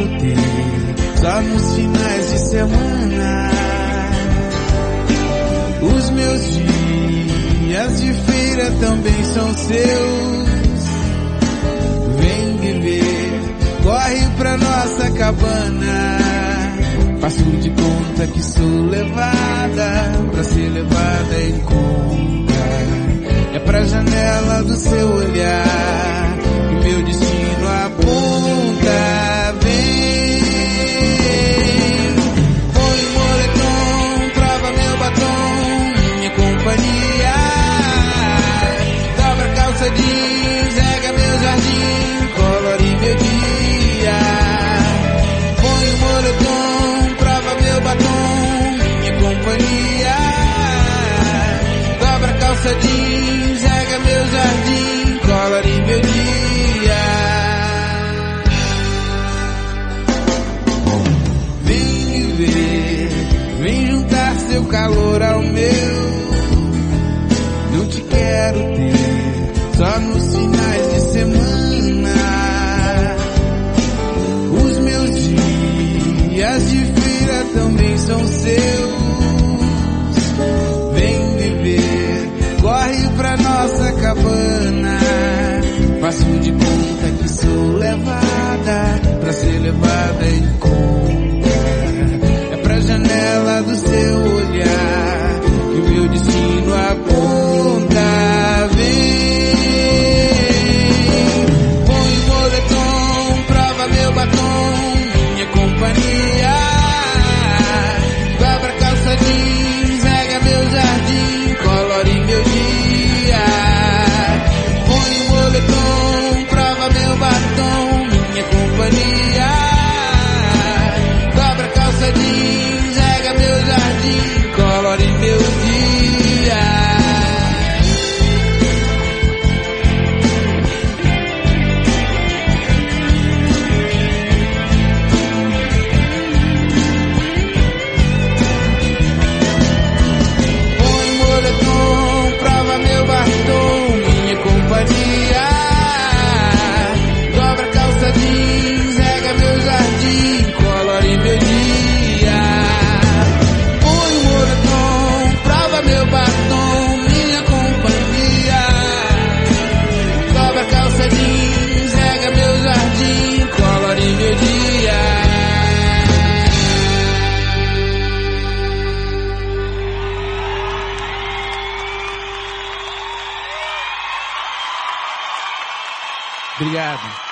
quero ter só nos finais de semana. Os meus dias de feira também são seus. Vem viver, corre pra nossa cabana. Faço de conta que sou levada, pra ser levada em conta. É pra janela do seu olhar que meu destino aponta. Vem, põe moletom, trava meu batom, minha companhia. Dobra a calça jeans, rega meu jardim, colore meu dia. Põe moletom, trava meu batom, minha companhia. Dobra a calça jeans, rega meu jardim, colore meu dia. Vem viver, vem juntar seu calor ao meu. Não te quero ter só nos finais de semana. Os meus dias de feira também são seus. Vem viver, corre pra nossa cabana. Faço de conta que sou levada, pra ser levada em conta. É pra janela do seu olhar que o meu destino aponta. Vem, põe moletom, prova meu batom, minha companhia. Dobra a calça jeans, rega meu jardim, colore meu dia. Põe moletom, prova meu batom, minha companhia. Dobra a calça jeans, rega meu jardim, colore meu dia. Põe moletom, prova meu batom, minha companhia. Dobra a calça jeans, rega meu jardim, colore meu dia. Põe moletom, prova meu batom, minha companhia. Dobra a calça jeans, rega meu jardim, colore meu dia. Obrigado.